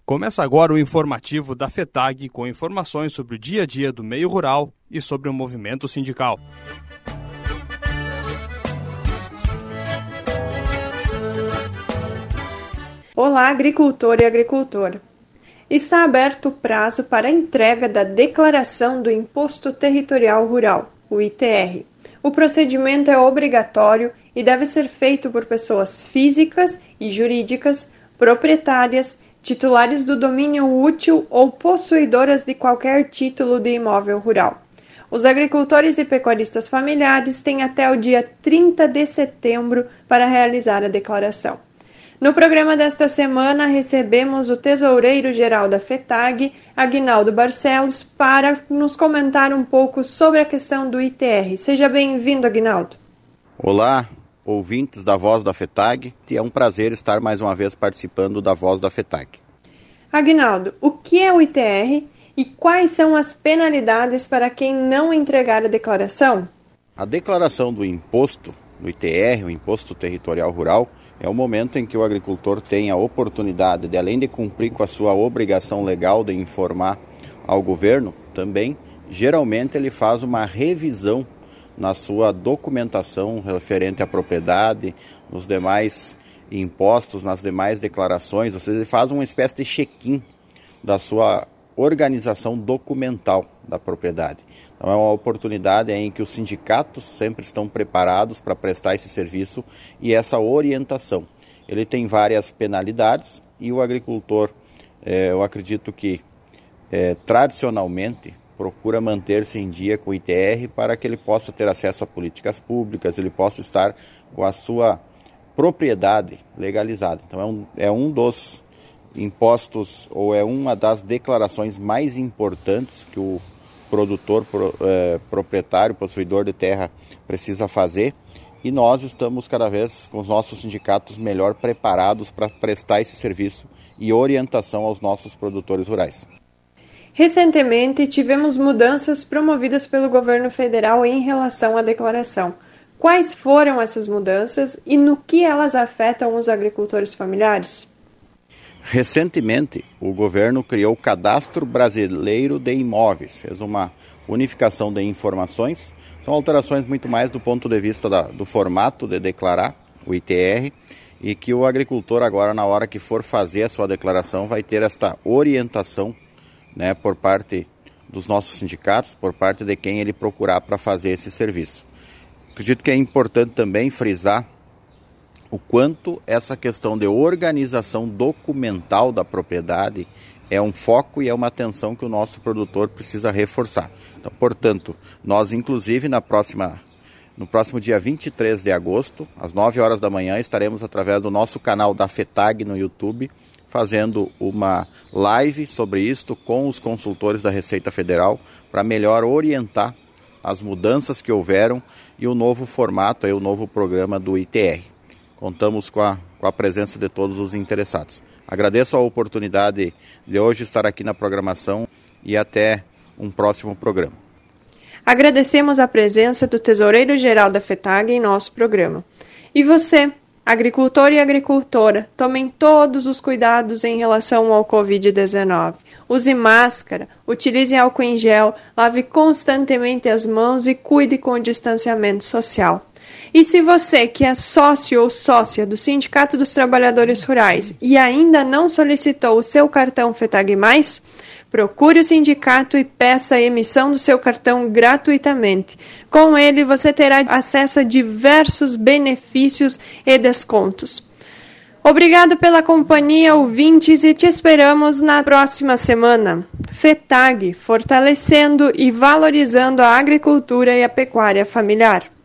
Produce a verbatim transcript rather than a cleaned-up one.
Começa agora o informativo da FETAG com informações sobre o dia a dia do meio rural e sobre o movimento sindical. Olá, agricultor e agricultora. Está aberto o prazo para a entrega da Declaração do Imposto Territorial Rural, o I T R. O procedimento é obrigatório e deve ser feito por pessoas físicas e jurídicas, proprietárias, titulares do domínio útil ou possuidoras de qualquer título de imóvel rural. Os agricultores e pecuaristas familiares têm até o dia trinta de setembro para realizar a declaração. No programa desta semana, recebemos o tesoureiro-geral da FETAG, Aguinaldo Barcelos, para nos comentar um pouco sobre a questão do I T R. Seja bem-vindo, Aguinaldo. Olá, ouvintes da Voz da FETAG. É um prazer estar mais uma vez participando da Voz da FETAG. Aguinaldo, o que é o I T R e quais são as penalidades para quem não entregar a declaração? A declaração do imposto, do I T R, o Imposto Territorial Rural, é o momento em que o agricultor tem a oportunidade de, além de cumprir com a sua obrigação legal de informar ao governo, também, geralmente, ele faz uma revisão na sua documentação referente à propriedade, nos demais impostos, nas demais declarações, ou seja, ele faz uma espécie de check-in da sua organização documental da propriedade. Então é uma oportunidade em que os sindicatos sempre estão preparados para prestar esse serviço e essa orientação. Ele tem várias penalidades e o agricultor, é, eu acredito que é, tradicionalmente procura manter-se em dia com o I T R para que ele possa ter acesso a políticas públicas, ele possa estar com a sua propriedade legalizada. Então é um, é um dos impostos ou é uma das declarações mais importantes que o produtor, pro, é, proprietário, possuidor de terra precisa fazer, e nós estamos cada vez com os nossos sindicatos melhor preparados para prestar esse serviço e orientação aos nossos produtores rurais. Recentemente tivemos mudanças promovidas pelo governo federal em relação à declaração. Quais foram essas mudanças e no que elas afetam os agricultores familiares? Recentemente, o governo criou o Cadastro Brasileiro de Imóveis, fez uma unificação de informações. São alterações muito mais do ponto de vista da, do formato de declarar, o I T R, e que o agricultor agora, na hora que for fazer a sua declaração, vai ter esta orientação, né, por parte dos nossos sindicatos, por parte de quem ele procurar para fazer esse serviço. Acredito que é importante também frisar o quanto essa questão de organização documental da propriedade é um foco e é uma atenção que o nosso produtor precisa reforçar. Então, portanto, nós inclusive na próxima, no próximo dia vinte e três de agosto, às nove horas da manhã, estaremos através do nosso canal da FETAG no YouTube, fazendo uma live sobre isto com os consultores da Receita Federal para melhor orientar as mudanças que houveram e o novo formato, aí, o novo programa do I T R. Contamos com a, com a presença de todos os interessados. Agradeço a oportunidade de hoje estar aqui na programação e até um próximo programa. Agradecemos a presença do tesoureiro-geral da FETAG em nosso programa. E você, agricultor e agricultora, tomem todos os cuidados em relação ao covid dezenove. Use máscara, utilize álcool em gel, lave constantemente as mãos e cuide com o distanciamento social. E se você, que é sócio ou sócia do Sindicato dos Trabalhadores Rurais e ainda não solicitou o seu cartão FETAG mais, procure o sindicato e peça a emissão do seu cartão gratuitamente. Com ele, você terá acesso a diversos benefícios e descontos. Obrigado pela companhia, ouvintes, e te esperamos na próxima semana. FETAG, fortalecendo e valorizando a agricultura e a pecuária familiar.